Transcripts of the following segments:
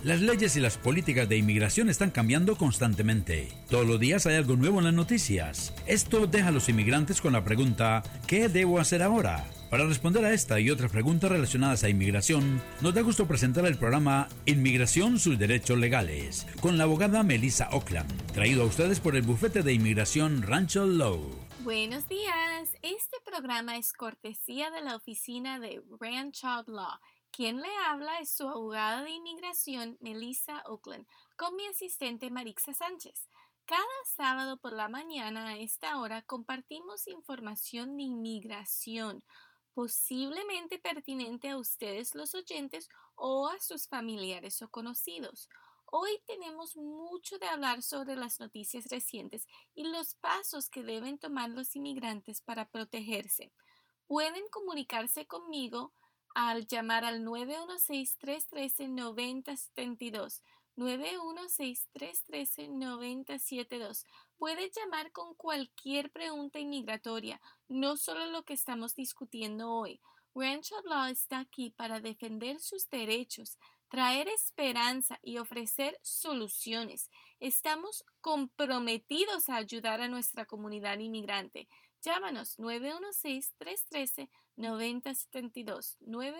Las leyes y las políticas de inmigración están cambiando constantemente. Todos los días hay algo nuevo en las noticias. Esto deja a los inmigrantes con la pregunta, ¿qué debo hacer ahora? Para responder a esta y otras preguntas relacionadas a inmigración, nos da gusto presentar el programa Inmigración, sus derechos legales, con la abogada Melissa Oakland, traído a ustedes por el bufete de inmigración Rancho Law. Buenos días, este programa es cortesía de la oficina de Rancho Law. Quien le habla es su abogada de inmigración, Melissa Oakland, con mi asistente Marixa Sánchez. Cada sábado por la mañana a esta hora compartimos información de inmigración, posiblemente pertinente a ustedes los oyentes o a sus familiares o conocidos. Hoy tenemos mucho de hablar sobre las noticias recientes y los pasos que deben tomar los inmigrantes para protegerse. Pueden comunicarse conmigo al llamar al 916-313-9072. 916-313-9072. Puede llamar con cualquier pregunta inmigratoria, no solo lo que estamos discutiendo hoy. Rancho Law está aquí para defender sus derechos, traer esperanza y ofrecer soluciones. Estamos comprometidos a ayudar a nuestra comunidad inmigrante. Llámanos 916-313-9072.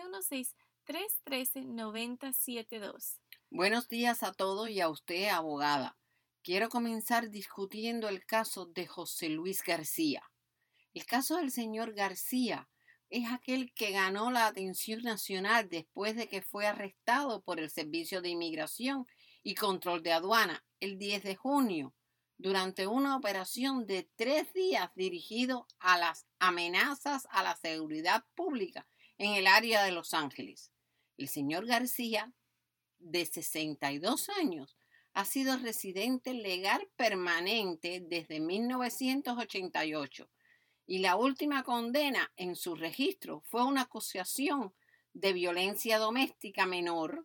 916-313-9072. Buenos días a todos y a usted, abogada. Quiero comenzar discutiendo el caso de José Luis García. El caso del señor García es aquel que ganó la atención nacional después de que fue arrestado por el Servicio de Inmigración y Control de Aduana el 10 de junio durante una operación de 3 días dirigido a las amenazas a la seguridad pública en el área de Los Ángeles. El señor García, de 62 años, ha sido residente legal permanente desde 1988 y la última condena en su registro fue una acusación de violencia doméstica menor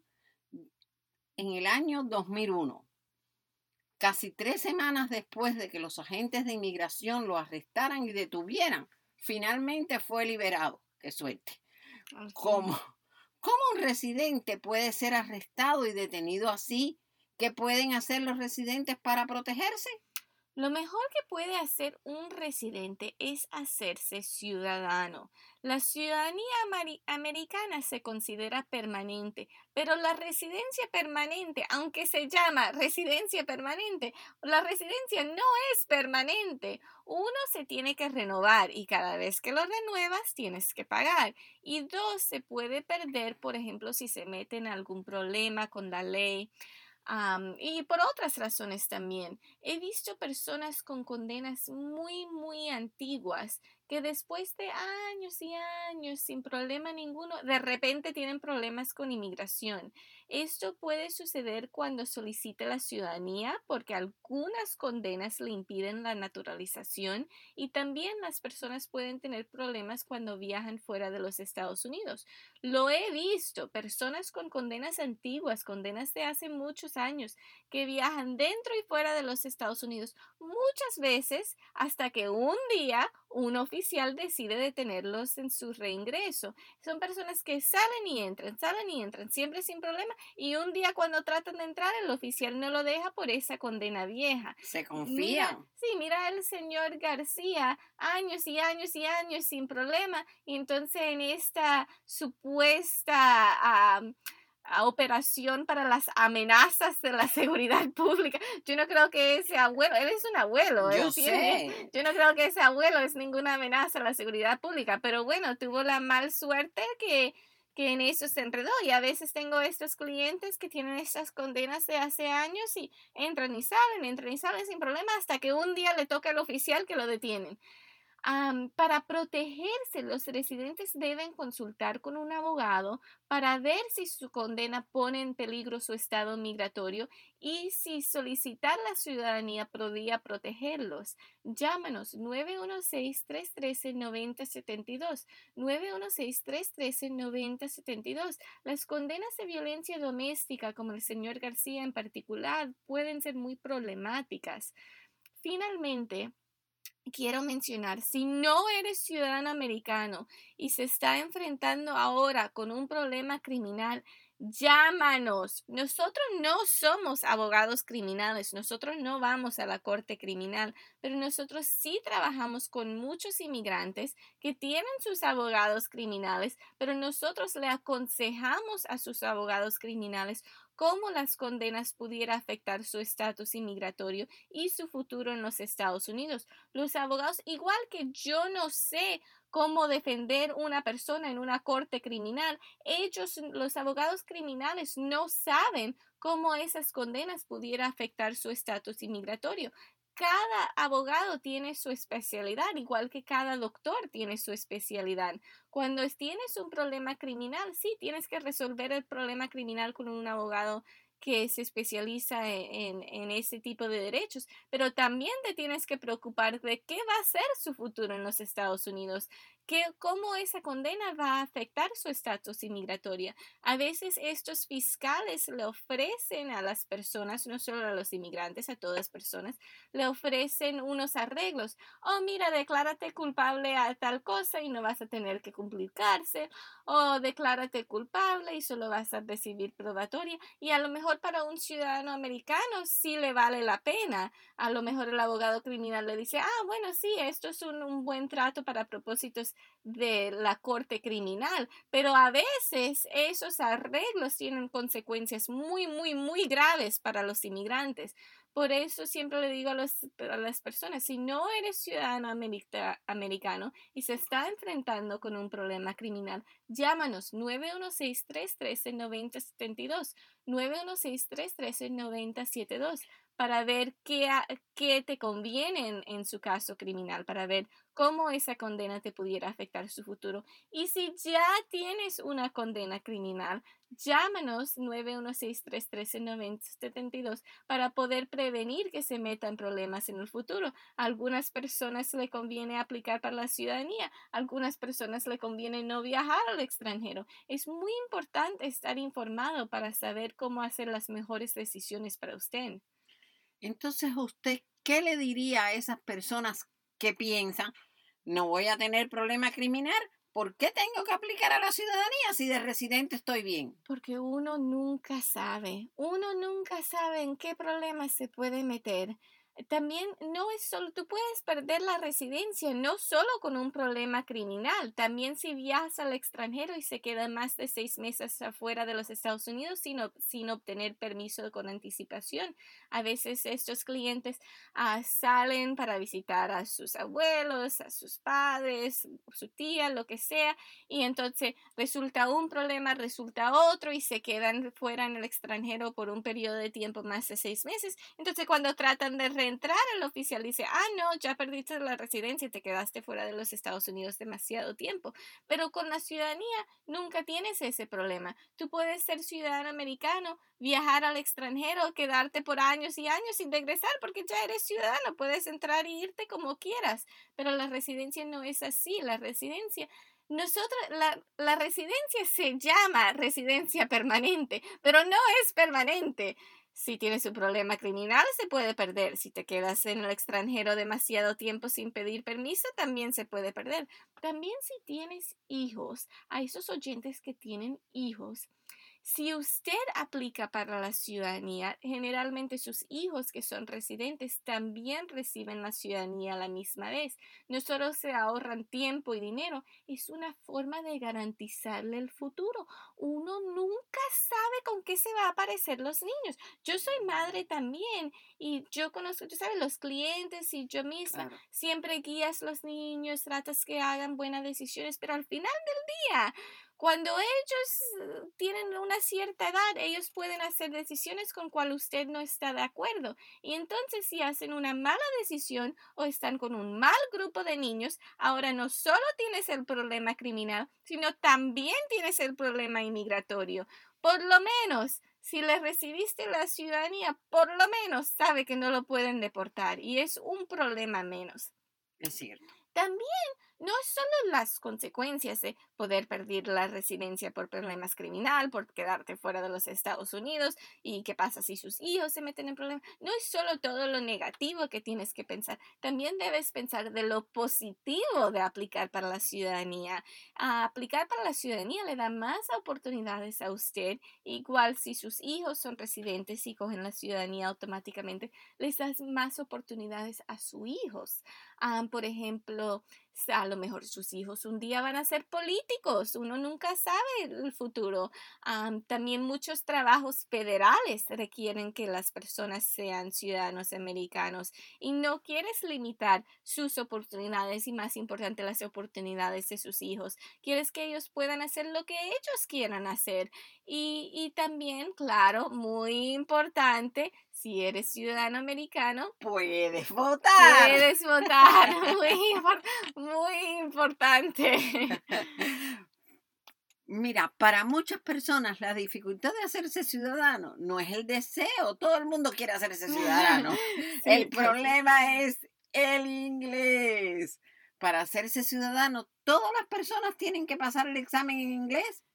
en el año 2001. Casi 3 semanas después de que los agentes de inmigración lo arrestaran y detuvieran, finalmente fue liberado. ¡Qué suerte! ¿Cómo un residente puede ser arrestado y detenido así? ¿Qué pueden hacer los residentes para protegerse? Lo mejor que puede hacer un residente es hacerse ciudadano. La ciudadanía americana se considera permanente, pero la residencia permanente, aunque se llama residencia permanente, la residencia no es permanente. Uno, se tiene que renovar y cada vez que lo renuevas tienes que pagar. Y dos, se puede perder, por ejemplo, si se mete en algún problema con la ley. Y por otras razones también. He visto personas con condenas muy antiguas que después de años y años sin problema ninguno, de repente tienen problemas con inmigración. Esto puede suceder cuando solicite la ciudadanía porque algunas condenas le impiden la naturalización y también las personas pueden tener problemas cuando viajan fuera de los Estados Unidos. Lo he visto, personas con condenas antiguas, condenas de hace muchos años, que viajan dentro y fuera de los Estados Unidos muchas veces hasta que un día un oficial decide detenerlos en su reingreso. Son personas que salen y entran, siempre sin problema, y un día cuando tratan de entrar el oficial no lo deja por esa condena vieja. Se confían. Mira el señor García, años y años y años sin problema, y entonces en esta supuesta operación para las amenazas de la seguridad pública. Yo no creo que ese abuelo, él es un abuelo, yo sé. Yo no creo que ese abuelo es ninguna amenaza a la seguridad pública, pero bueno, tuvo la mal suerte que en eso se enredó y a veces tengo estos clientes que tienen estas condenas de hace años y entran y salen sin problema hasta que un día le toca al oficial que lo detienen. Para protegerse, los residentes deben consultar con un abogado para ver si su condena pone en peligro su estado migratorio y si solicitar la ciudadanía podría protegerlos. Llámanos 916-313-9072. 916-313-9072. Las condenas de violencia doméstica, como el señor García en particular, pueden ser muy problemáticas. Finalmente, quiero mencionar, si no eres ciudadano americano y se está enfrentando ahora con un problema criminal, Llámanos. Nosotros no somos abogados criminales, nosotros no vamos a la corte criminal, pero nosotros sí trabajamos con muchos inmigrantes que tienen sus abogados criminales, pero nosotros le aconsejamos a sus abogados criminales cómo las condenas pudiera afectar su estatus inmigratorio y su futuro en los Estados Unidos. Los abogados, igual que yo no sé cómo defender una persona en una corte criminal, ellos, los abogados criminales, no saben cómo esas condenas pudiera afectar su estatus inmigratorio. Cada abogado tiene su especialidad, igual que cada doctor tiene su especialidad. Cuando tienes un problema criminal, sí, tienes que resolver el problema criminal con un abogado que se especializa en ese tipo de derechos, pero también te tienes que preocupar de qué va a ser su futuro en los Estados Unidos, cómo esa condena va a afectar su estatus inmigratorio. A veces estos fiscales le ofrecen a las personas, no solo a los inmigrantes, a todas personas, le ofrecen unos arreglos. Oh, mira, declárate culpable a tal cosa y no vas a tener que cumplir cárcel. O declárate culpable y solo vas a recibir probatoria. Y a lo mejor para un ciudadano americano sí le vale la pena. A lo mejor el abogado criminal le dice, bueno, sí, esto es un buen trato para propósitos de la corte criminal, pero a veces esos arreglos tienen consecuencias muy, muy, muy graves para los inmigrantes. Por eso siempre le digo a las personas, si no eres ciudadano americano y se está enfrentando con un problema criminal, llámanos 916-313-9072, 916-313-9072 para ver qué te conviene en su caso criminal, para ver cómo esa condena te pudiera afectar su futuro. Y si ya tienes una condena criminal, llámanos 916-313-9072 para poder prevenir que se meta en problemas en el futuro. A algunas personas le conviene aplicar para la ciudadanía, a algunas personas le conviene no viajar al extranjero. Es muy importante estar informado para saber cómo hacer las mejores decisiones para usted. Entonces, ¿usted qué le diría a esas personas que piensan, no voy a tener problema criminal? ¿Por qué tengo que aplicar a la ciudadanía si de residente estoy bien? Porque uno nunca sabe en qué problemas se puede meter. También no es solo, tú puedes perder la residencia, no solo con un problema criminal, también si viajas al extranjero y se queda más de 6 meses afuera de los Estados Unidos sin obtener permiso con anticipación. A veces estos clientes salen para visitar a sus abuelos, a sus padres, su tía, lo que sea, y entonces resulta un problema, resulta otro y se quedan fuera en el extranjero por un periodo de tiempo más de 6 meses. Entonces cuando tratan de reentrar, el oficial dice, no, ya perdiste la residencia y te quedaste fuera de los Estados Unidos demasiado tiempo. Pero con la ciudadanía nunca tienes ese problema. Tú puedes ser ciudadano americano, viajar al extranjero, quedarte por años y años sin regresar porque ya eres ciudadano, puedes entrar y irte como quieras. Pero la residencia no es así. La residencia se llama residencia permanente, pero no es permanente. Si tienes un problema criminal, se puede perder. Si te quedas en el extranjero demasiado tiempo sin pedir permiso, también se puede perder. También si tienes hijos, a esos oyentes que tienen hijos, si usted aplica para la ciudadanía, generalmente sus hijos que son residentes también reciben la ciudadanía a la misma vez. No solo se ahorran tiempo y dinero, es una forma de garantizarle el futuro. Uno nunca sabe con qué se va a aparecer los niños. Yo soy madre también y yo conozco, tú sabes, los clientes y yo misma. Claro. Siempre guías a los niños, tratas que hagan buenas decisiones, pero al final del día, cuando ellos tienen una cierta edad, ellos pueden hacer decisiones con cual usted no está de acuerdo. Y entonces si hacen una mala decisión o están con un mal grupo de niños, ahora no solo tienes el problema criminal, sino también tienes el problema inmigratorio. Por lo menos, si le recibiste la ciudadanía, por lo menos sabe que no lo pueden deportar y es un problema menos. Es cierto. También No es solo las consecuencias de poder perder la residencia por problemas criminal, por quedarte fuera de los Estados Unidos y qué pasa si sus hijos se meten en problemas. No es solo todo lo negativo que tienes que pensar, también debes pensar de lo positivo de aplicar para la ciudadanía. Aplicar para la ciudadanía le da más oportunidades a usted, igual si sus hijos son residentes y cogen la ciudadanía automáticamente, les das más oportunidades a sus hijos. Por ejemplo, a lo mejor sus hijos un día van a ser políticos, uno nunca sabe el futuro. También muchos trabajos federales requieren que las personas sean ciudadanos americanos y no quieres limitar sus oportunidades y más importante las oportunidades de sus hijos. Quieres que ellos puedan hacer lo que ellos quieran hacer. Y también, claro, muy importante, si eres ciudadano americano, Puedes votar. puedes votar. Muy importante. Mira, para muchas personas la dificultad de hacerse ciudadano no es el deseo, todo el mundo quiere hacerse ciudadano. El problema es el inglés. Para hacerse ciudadano, todas las personas tienen que pasar el examen en inglés.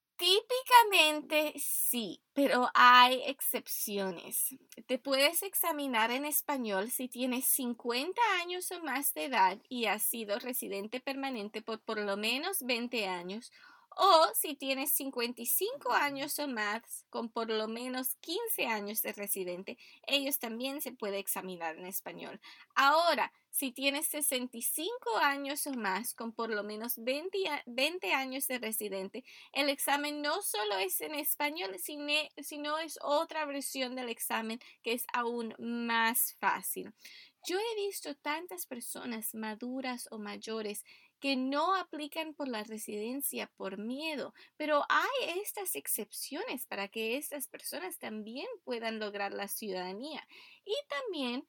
Típicamente sí, pero hay excepciones. Te puedes examinar en español si tienes 50 años o más de edad y has sido residente permanente por lo menos 20 años, o si tienes 55 años o más con por lo menos 15 años de residente, ellos también se puede examinar en español. Ahora, si tienes 65 años o más con por lo menos 20 años de residente, el examen no solo es en español, sino es otra versión del examen que es aún más fácil. Yo he visto tantas personas maduras o mayores que no aplican por la residencia por miedo, pero hay estas excepciones para que estas personas también puedan lograr la ciudadanía. Y también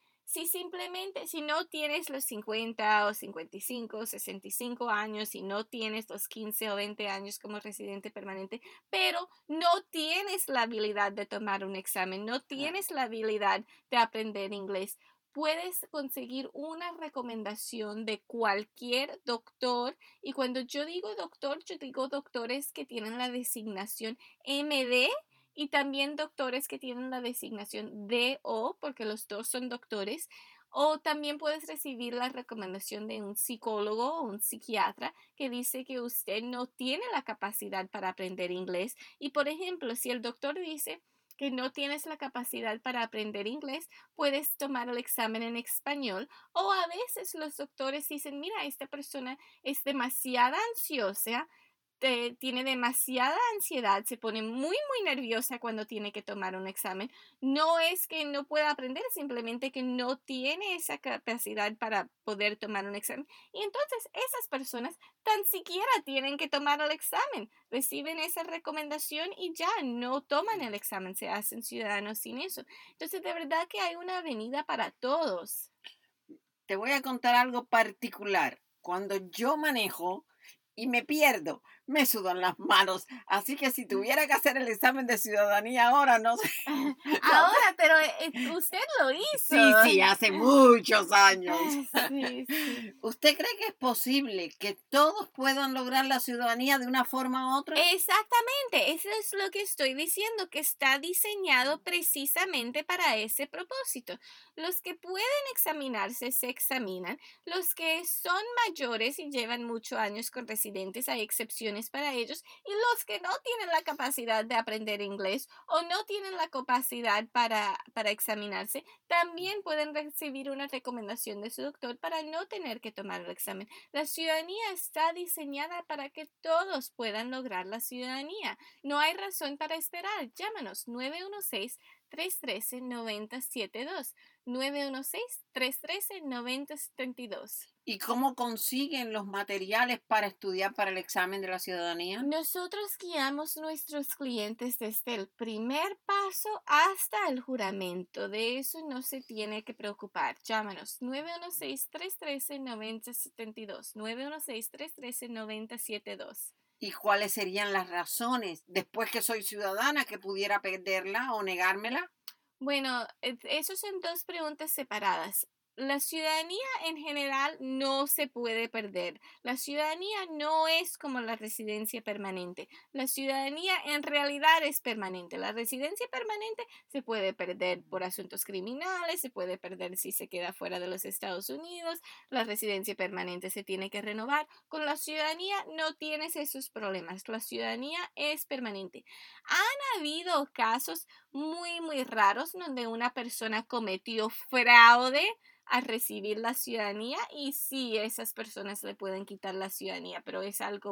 si no tienes los 50 o 55 o 65 años y no tienes los 15 o 20 años como residente permanente, pero no tienes la habilidad de tomar un examen, no tienes la habilidad de aprender inglés, puedes conseguir una recomendación de cualquier doctor. Y cuando yo digo doctor, yo digo doctores que tienen la designación MD y también doctores que tienen la designación DO, porque los dos son doctores. O también puedes recibir la recomendación de un psicólogo o un psiquiatra que dice que usted no tiene la capacidad para aprender inglés. Y por ejemplo, si el doctor dice que no tienes la capacidad para aprender inglés, puedes tomar el examen en español. O a veces los doctores dicen, mira, esta persona es demasiado ansiosa, tiene demasiada ansiedad, se pone muy nerviosa cuando tiene que tomar un examen. No es que no pueda aprender, simplemente que no tiene esa capacidad para poder tomar un examen. Y entonces esas personas tan siquiera tienen que tomar el examen, reciben esa recomendación y ya no toman el examen, se hacen ciudadanos sin eso. Entonces de verdad que hay una avenida para todos. Te voy a contar algo particular. Cuando yo manejo y me pierdo, me sudan las manos. Así que si tuviera que hacer el examen de ciudadanía ahora, no sé. Ahora, pero usted lo hizo. Sí, hace muchos años. Sí, sí. ¿Usted cree que es posible que todos puedan lograr la ciudadanía de una forma u otra? Exactamente, eso es lo que estoy diciendo, que está diseñado precisamente para ese propósito. Los que pueden examinarse se examinan, los que son mayores y llevan muchos años con residentes, hay excepciones para ellos, y los que no tienen la capacidad de aprender inglés o no tienen la capacidad para examinarse, también pueden recibir una recomendación de su doctor para no tener que tomar el examen. La ciudadanía está diseñada para que todos puedan lograr la ciudadanía. No hay razón para esperar. Llámanos 916-313-9072. 916-313-9072. ¿Y cómo consiguen los materiales para estudiar para el examen de la ciudadanía? Nosotros guiamos nuestros clientes desde el primer paso hasta el juramento. De eso no se tiene que preocupar. Llámanos 916-313-9072. 916-313-9072. ¿Y cuáles serían las razones después que soy ciudadana que pudiera perderla o negármela? Bueno, esas son dos preguntas separadas. la ciudadanía en general no se puede perder. La ciudadanía no es como la residencia permanente. La ciudadanía en realidad es permanente. La residencia permanente se puede perder por asuntos criminales, se puede perder si se queda fuera de los Estados Unidos. La residencia permanente se tiene que renovar. Con la ciudadanía no tienes esos problemas. La ciudadanía es permanente. Han habido casos muy raros donde una persona cometió fraude a recibir la ciudadanía y sí, esas personas le pueden quitar la ciudadanía, pero es algo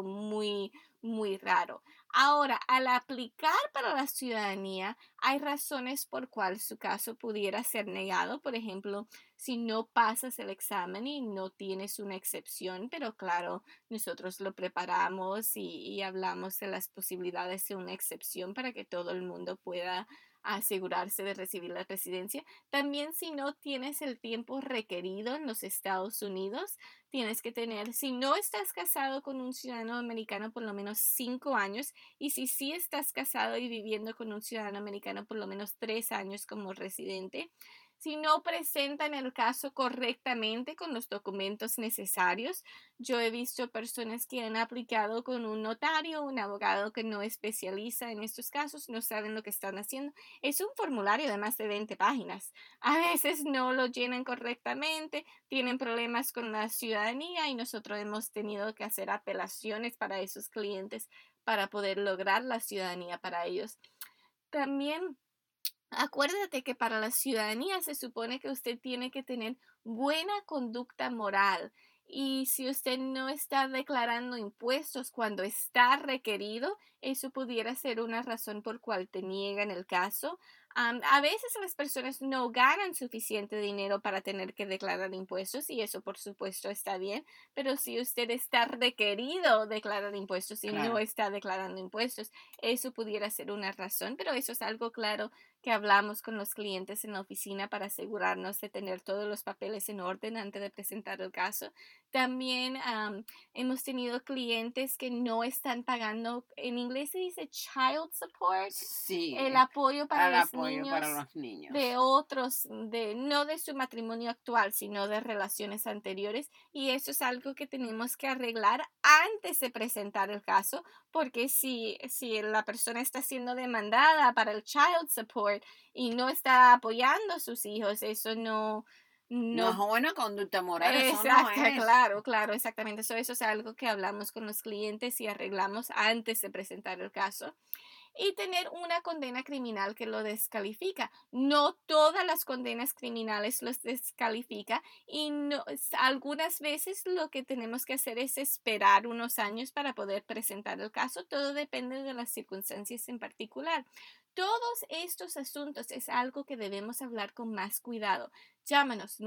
muy raro. Ahora, al aplicar para la ciudadanía, hay razones por cual su caso pudiera ser negado. Por ejemplo, si no pasas el examen y no tienes una excepción, pero claro, nosotros lo preparamos y hablamos de las posibilidades de una excepción para que todo el mundo pueda asegurarse de recibir la residencia. También si no tienes el tiempo requerido en los Estados Unidos, tienes que tener, si no estás casado con un ciudadano americano, por lo menos 5 años, y si sí estás casado y viviendo con un ciudadano americano, por lo menos 3 años como residente. Si no presentan el caso correctamente con los documentos necesarios, yo he visto personas que han aplicado con un notario, un abogado que no especializa en estos casos, no saben lo que están haciendo. Es un formulario de más de 20 páginas. A veces no lo llenan correctamente, tienen problemas con la ciudadanía y nosotros hemos tenido que hacer apelaciones para esos clientes para poder lograr la ciudadanía para ellos. También acuérdate que para la ciudadanía se supone que usted tiene que tener buena conducta moral y si usted no está declarando impuestos cuando está requerido, eso pudiera ser una razón por cual te niegan el caso. A veces las personas no ganan suficiente dinero para tener que declarar impuestos y eso por supuesto está bien, pero si usted está requerido declarar impuestos y no Claro. está declarando impuestos, eso pudiera ser una razón, pero eso es algo claro que hablamos con los clientes en la oficina para asegurarnos de tener todos los papeles en orden antes de presentar el caso. También hemos tenido clientes que no están pagando, en inglés se dice child support, Sí, el apoyo para al los apoyo para niños los niños. de otros, no de su matrimonio actual, sino de relaciones anteriores. Y eso es algo que tenemos que arreglar antes de presentar el caso, porque si la persona está siendo demandada para el child support y no está apoyando a sus hijos, eso No es no. buena conducta moral, eso no Exacto, es. claro, exactamente. Eso es algo que hablamos con los clientes y arreglamos antes de presentar el caso y tener una condena criminal que lo descalifica. No todas las condenas criminales los descalifica y algunas veces lo que tenemos que hacer es esperar unos años para poder presentar el caso. Todo depende de las circunstancias en particular. Todos estos asuntos es algo que debemos hablar con más cuidado. Llámanos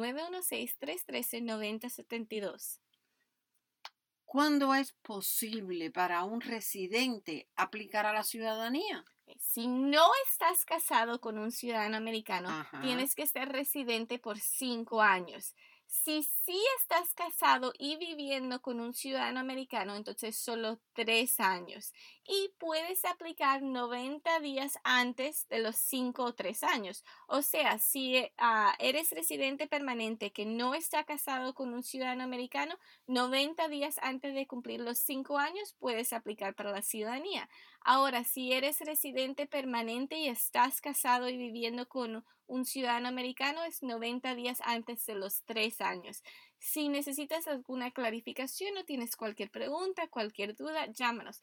916-313-9072. ¿Cuándo es posible para un residente aplicar a la ciudadanía? Si no estás casado con un ciudadano americano, Ajá. tienes que ser residente por 5 años. Si sí estás casado y viviendo con un ciudadano americano, entonces solo 3 años. Y puedes aplicar 90 días antes de los 5 o 3 años. O sea, si eres residente permanente que no está casado con un ciudadano americano, 90 días antes de cumplir los 5 años puedes aplicar para la ciudadanía. Ahora, si eres residente permanente y estás casado y viviendo con un ciudadano americano, es 90 días antes de los 3 años. Si necesitas alguna clarificación o tienes cualquier pregunta, cualquier duda, llámanos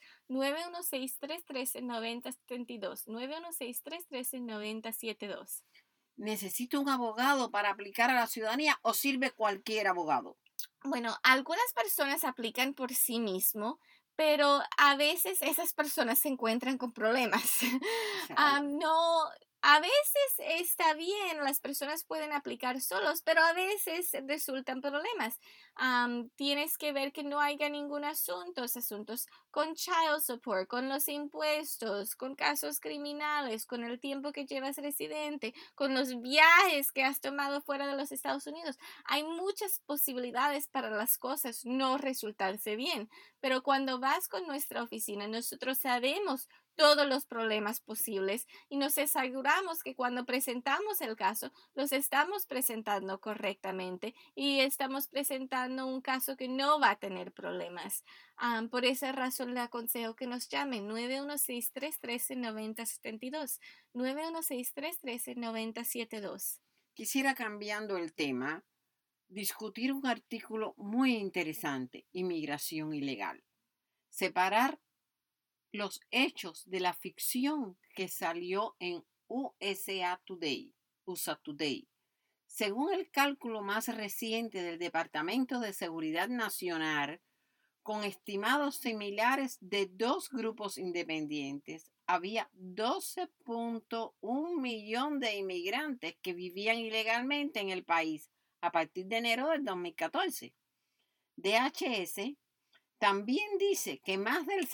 916-313-9072, 916-313-9072. ¿Necesito un abogado para aplicar a la ciudadanía o sirve cualquier abogado? Bueno, algunas personas aplican por sí mismo, pero a veces esas personas se encuentran con problemas. Claro. No, a veces está bien, las personas pueden aplicar solos, pero a veces resultan problemas. Tienes que ver que no haya ningún asuntos con child support, con los impuestos, con casos criminales, con el tiempo que llevas residente, con los viajes que has tomado fuera de los Estados Unidos. Hay muchas posibilidades para las cosas no resultarse bien, pero cuando vas con nuestra oficina, nosotros sabemos todos los problemas posibles y nos aseguramos que cuando presentamos el caso, los estamos presentando correctamente y estamos presentando un caso que no va a tener problemas. Por esa razón le aconsejo que nos llamen 916-313-9072, 916-313-9072. Quisiera, cambiando el tema, discutir un artículo muy interesante: inmigración ilegal. Separar los hechos de la ficción que salió en USA Today. Según el cálculo más reciente del Departamento de Seguridad Nacional, con estimados similares de dos grupos independientes, había 12.1 millones de inmigrantes que vivían ilegalmente en el país a partir de enero del 2014. DHS también dice que más del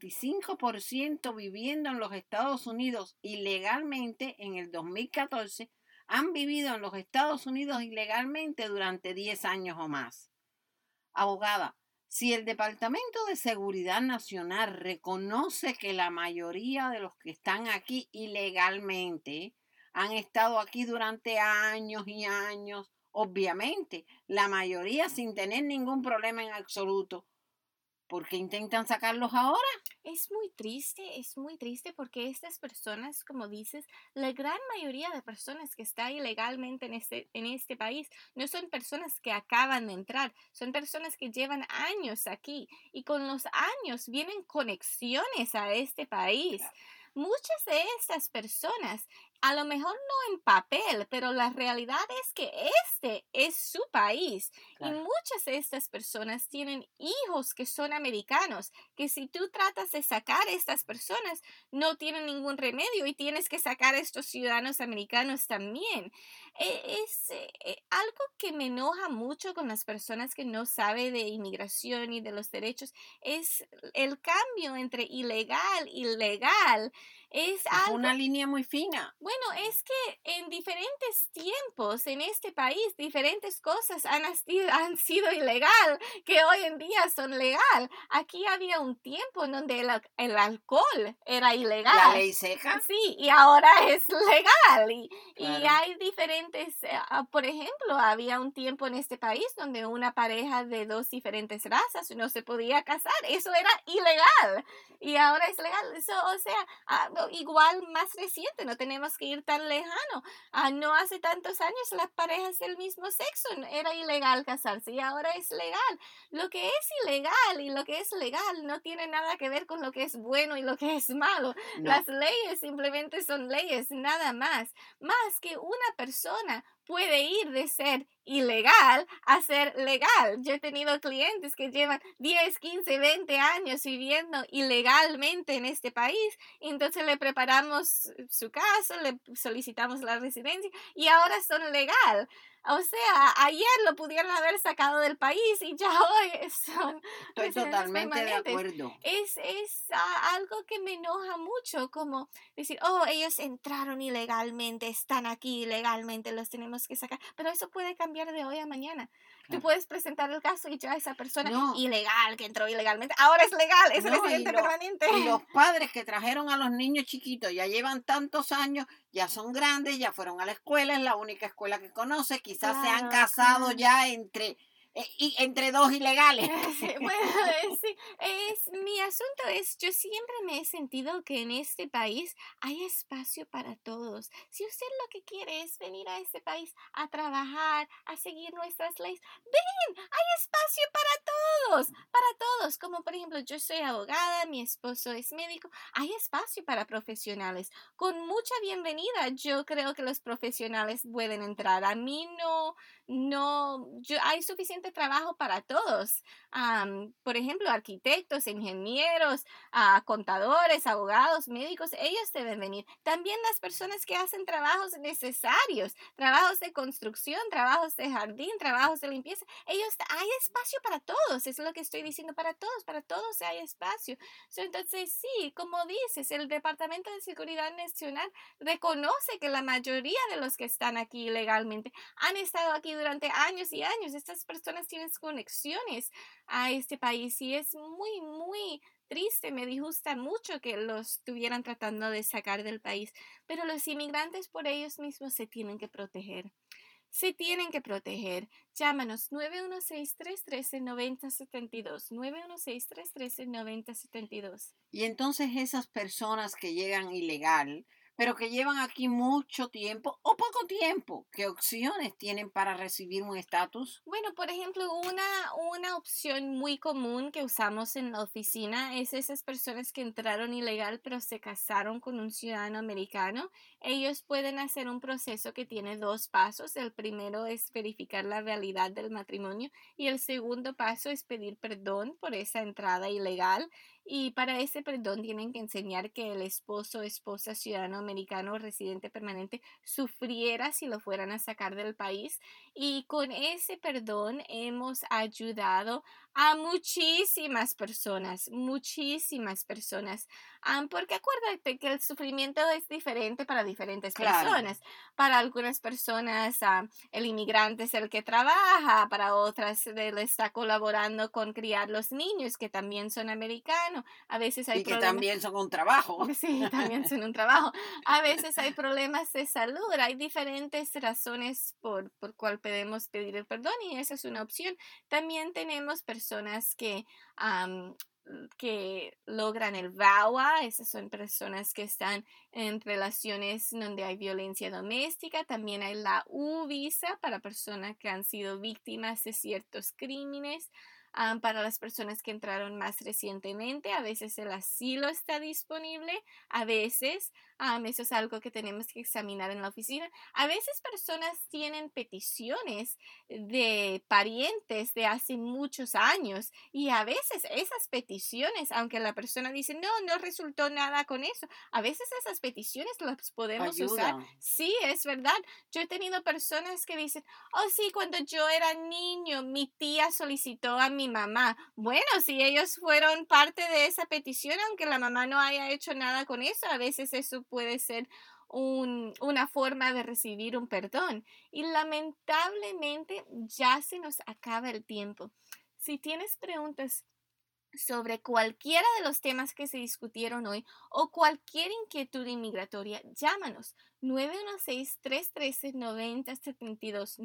75% viviendo en los Estados Unidos ilegalmente en el 2014 han vivido en los Estados Unidos ilegalmente durante 10 años o más. Abogada, si el Departamento de Seguridad Nacional reconoce que la mayoría de los que están aquí ilegalmente han estado aquí durante años y años, obviamente, la mayoría sin tener ningún problema en absoluto, ¿por qué intentan sacarlos ahora? Es muy triste porque estas personas, como dices, la gran mayoría de personas que están ilegalmente en este país no son personas que acaban de entrar, son personas que llevan años aquí y con los años vienen conexiones a este país. Claro. Muchas de estas personas, a lo mejor no en papel, pero la realidad es que este es su país. Claro. Y muchas de estas personas tienen hijos que son americanos, que si tú tratas de sacar a estas personas, no tienen ningún remedio y tienes que sacar a estos ciudadanos americanos también. Es algo que me enoja mucho con las personas que no saben de inmigración y de los derechos, es el cambio entre ilegal y legal. Es Es algo, una línea muy fina. bueno, es que en diferentes tiempos en este país, diferentes cosas han sido ilegal, que hoy en día son legal. Aquí había un tiempo en donde el alcohol era La ilegal. ley seca. Sí, y ahora es legal. Y Claro. hay diferentes, por ejemplo, había un tiempo en este país donde una pareja de dos diferentes razas no se podía casar. Eso era ilegal. Y ahora es legal. Eso, o sea, igual más reciente, no tenemos que ir tan lejano. No hace tantos años las parejas del mismo sexo era ilegal casarse y ahora es legal. Lo que es ilegal y lo que es legal no tiene nada que ver con lo que es bueno y lo que es malo. No. Las leyes simplemente son leyes, nada más. Más que una persona puede ir de ser ilegal a ser legal. Yo he tenido clientes que llevan 10, 15, 20 años viviendo ilegalmente en este país, y entonces le preparamos su caso, le solicitamos la residencia y ahora son legal. O sea, ayer lo pudieron haber sacado del país y ya hoy son Estoy residentes totalmente de permanentes. acuerdo. Es algo que me enoja mucho, como decir, oh, ellos entraron ilegalmente, están aquí ilegalmente, los tenemos que sacar. Pero eso puede cambiar de hoy a mañana. Tú Claro. puedes presentar el caso y ya esa persona No. ilegal que entró ilegalmente, ahora es legal, es No, residente permanente. y los padres que trajeron a los niños chiquitos ya llevan tantos años, ya son grandes, ya fueron a la escuela, es la única escuela que conoce, quizás se han Claro, casado claro. ya entre dos ilegales. Sí, bueno, sí, mi asunto es, yo siempre me he sentido que en este país hay espacio para todos. Si usted lo que quiere es venir a este país a trabajar, a seguir nuestras leyes, ven, hay espacio para todos. Como por ejemplo, yo soy abogada, mi esposo es médico, hay espacio para profesionales. Con mucha bienvenida, yo creo que los profesionales pueden entrar. A mí no, hay suficiente suficiente trabajo para todos. Por ejemplo, arquitectos, ingenieros, contadores, abogados, médicos, ellos deben venir. También las personas que hacen trabajos necesarios, trabajos de construcción, trabajos de jardín, trabajos de limpieza, hay espacio para todos, es lo que estoy diciendo, para todos hay espacio. Entonces, sí, como dices, el Departamento de Seguridad Nacional reconoce que la mayoría de los que están aquí ilegalmente han estado aquí durante años y años. Estas personas tienen conexiones a este país y es muy, muy triste, me disgusta mucho que los estuvieran tratando de sacar del país, pero los inmigrantes por ellos mismos se tienen que proteger. Se tienen que proteger. Llámanos 916-313-9072. 916-313-9072. Y entonces esas personas que llegan ilegal, pero que llevan aquí mucho tiempo o poco tiempo, ¿qué opciones tienen para recibir un estatus? Bueno, por ejemplo, una opción muy común que usamos en la oficina es esas personas que entraron ilegal pero se casaron con un ciudadano americano. Ellos pueden hacer un proceso que tiene 2 pasos. El primero es verificar la realidad del matrimonio y el segundo paso es pedir perdón por esa entrada ilegal. Y para ese perdón tienen que enseñar que el esposo o esposa ciudadano americano o residente permanente sufriera si lo fueran a sacar del país. Y con ese perdón hemos ayudado a muchísimas personas, porque acuérdate que el sufrimiento es diferente para diferentes personas. Para algunas personas el inmigrante es el que trabaja, para otras le está colaborando con criar los niños que también son americanos. A veces hay problemas. Que también son un trabajo. Sí, también son un trabajo. A veces hay problemas de salud, hay diferentes razones por cual podemos pedir el perdón y esa es una opción. También tenemos personas que logran el VAWA, esas son personas que están en relaciones donde hay violencia doméstica. También hay la U-Visa para personas que han sido víctimas de ciertos crímenes. Para las personas que entraron más recientemente, a veces el asilo está disponible, a veces eso es algo que tenemos que examinar en la oficina. A veces personas tienen peticiones de parientes de hace muchos años y a veces esas peticiones, aunque la persona dice no resultó nada con eso, a veces esas peticiones las podemos usar. Sí, es verdad. Yo he tenido personas que dicen, oh sí, cuando yo era niño mi tía solicitó a mi mamá. Bueno, si ellos fueron parte de esa petición, aunque la mamá no haya hecho nada con eso, a veces eso puede ser una forma de recibir un perdón. Y lamentablemente ya se nos acaba el tiempo. Si tienes preguntas sobre cualquiera de los temas que se discutieron hoy o cualquier inquietud inmigratoria, llámanos 916-313-9072,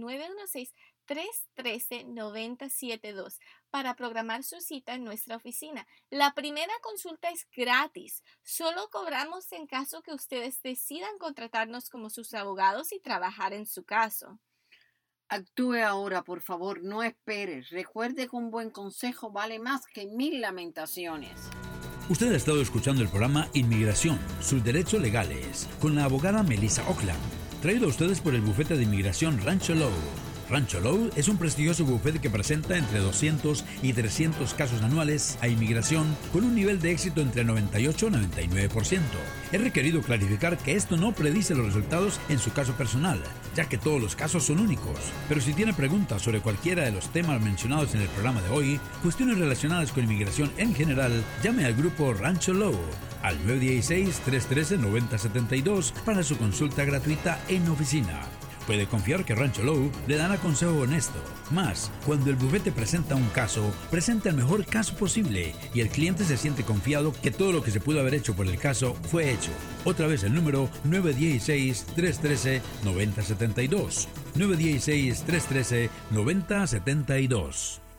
916-313-9072 para programar su cita en nuestra oficina. La primera consulta es gratis. Solo cobramos en caso que ustedes decidan contratarnos como sus abogados y trabajar en su caso. Actúe ahora, por favor, no espere. Recuerde que un buen consejo vale más que 1000 lamentaciones. Usted ha estado escuchando el programa Inmigración, sus derechos legales, con la abogada Melissa Oakland, traído a ustedes por el bufete de inmigración Rancho Law. Rancho Law es un prestigioso bufete que presenta entre 200 y 300 casos anuales a inmigración con un nivel de éxito entre 98 y 99%. Es requerido clarificar que esto no predice los resultados en su caso personal, ya que todos los casos son únicos. Pero si tiene preguntas sobre cualquiera de los temas mencionados en el programa de hoy, cuestiones relacionadas con inmigración en general, llame al grupo Rancho Law al 916-313-9072 para su consulta gratuita en oficina. Puede confiar que Rancho Law le dará consejo honesto. Más, cuando el bufete presenta un caso, presenta el mejor caso posible y el cliente se siente confiado que todo lo que se pudo haber hecho por el caso fue hecho. Otra vez el número 916-313-9072. 916-313-9072.